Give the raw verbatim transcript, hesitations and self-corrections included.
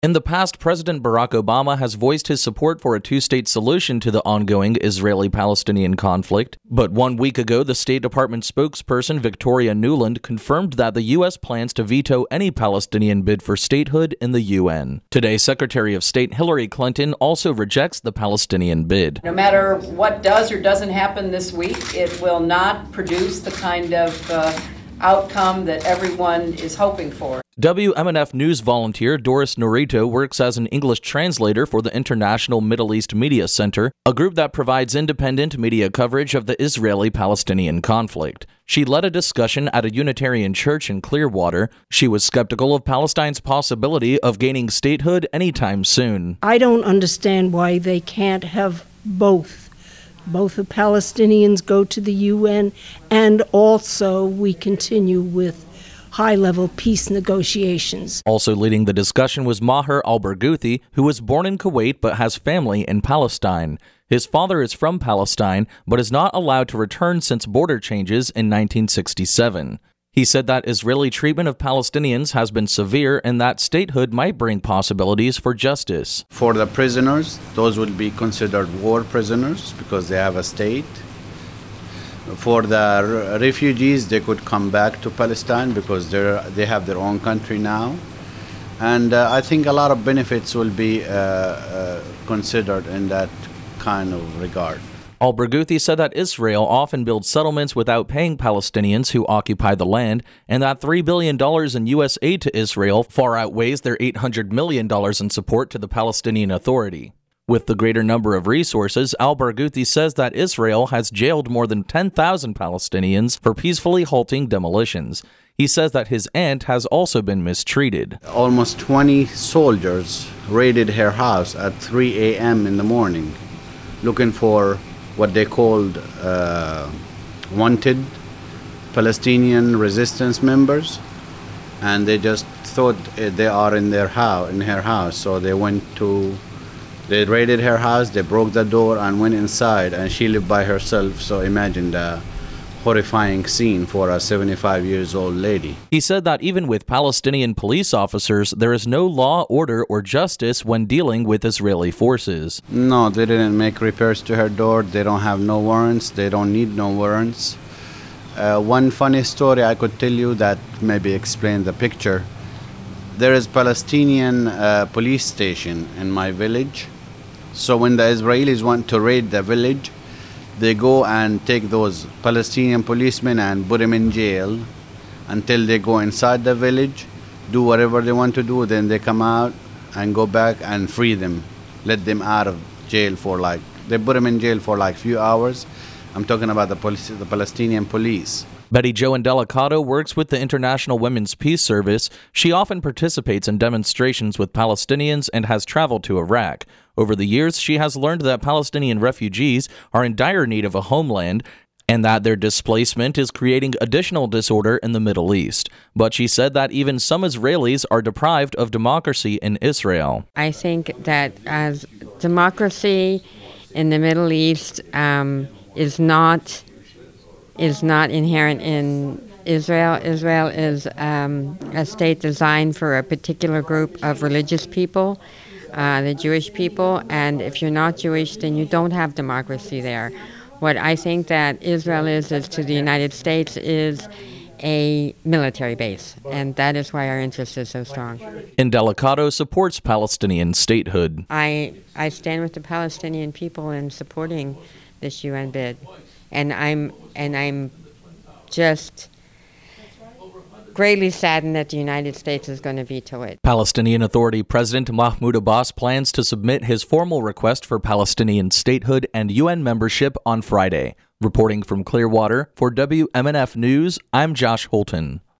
In the past, President Barack Obama has voiced his support for a two-state solution to the ongoing Israeli-Palestinian conflict. But one week ago, the State Department spokesperson Victoria Nuland confirmed that the U S plans to veto any Palestinian bid for statehood in the U N. Today, Secretary of State Hillary Clinton also rejects the Palestinian bid. No matter what does or doesn't happen this week, it will not produce the kind of uh, outcome that everyone is hoping for. W M N F News volunteer Doris Norito works as an English translator for the International Middle East Media Center, a group that provides independent media coverage of the Israeli-Palestinian conflict. She led a discussion at a Unitarian church in Clearwater. She was skeptical of Palestine's possibility of gaining statehood anytime soon. I don't understand why they can't have both. Both the Palestinians go to the U N, and also we continue with high-level peace negotiations. Also leading the discussion was Maher al-Barghouti, who was born in Kuwait but has family in Palestine. His father is from Palestine, but is not allowed to return since border changes in nineteen sixty-seven. He said that Israeli treatment of Palestinians has been severe and that statehood might bring possibilities for justice. For the prisoners, those will be considered war prisoners because they have a state. For the refugees, they could come back to Palestine because they're, they have their own country now. And uh, I think a lot of benefits will be uh, uh, considered in that kind of regard. Al-Barghouti said that Israel often builds settlements without paying Palestinians who occupy the land, and that three billion dollars in U S aid to Israel far outweighs their eight hundred million dollars in support to the Palestinian Authority. With the greater number of resources, Al-Barghouti says that Israel has jailed more than ten thousand Palestinians for peacefully halting demolitions. He says that his aunt has also been mistreated. Almost twenty soldiers raided her house at three a.m. in the morning, looking for what they called uh, wanted Palestinian resistance members, and they just thought they are in their house, in her house. So they went to, they raided her house, they broke the door and went inside, and she lived by herself. So imagine the horrifying scene for a seventy-five years old lady. He said that even with Palestinian police officers, there is no law, order, or justice when dealing with Israeli forces. No, they didn't make repairs to her door. They don't have no warrants. They don't need no warrants. Uh, one funny story I could tell you that maybe explain the picture. There is Palestinian uh, police station in my village. So when the Israelis want to raid the village, they go and take those Palestinian policemen and put them in jail until they go inside the village, do whatever they want to do, then they come out and go back and free them, let them out of jail for like, they put them in jail for like few hours. I'm talking about the, police, the Palestinian police. Betty Jo Indelicato works with the International Women's Peace Service. She often participates in demonstrations with Palestinians and has traveled to Iraq. Over the years, she has learned that Palestinian refugees are in dire need of a homeland and that their displacement is creating additional disorder in the Middle East. But she said that even some Israelis are deprived of democracy in Israel. I think that as democracy in the Middle East um, is not is not inherent in Israel. Israel is um, a state designed for a particular group of religious people, uh, the Jewish people, and if you're not Jewish, then you don't have democracy there. What I think that Israel is, is to the United States is a military base, and that is why our interest is so strong. Indelicato supports Palestinian statehood. I, I stand with the Palestinian people in supporting this U N bid. And I'm and I'm just greatly saddened that the United States is going to veto it. Palestinian Authority President Mahmoud Abbas plans to submit his formal request for Palestinian statehood and U N membership on Friday. Reporting from Clearwater for W M N F News, I'm Josh Holton.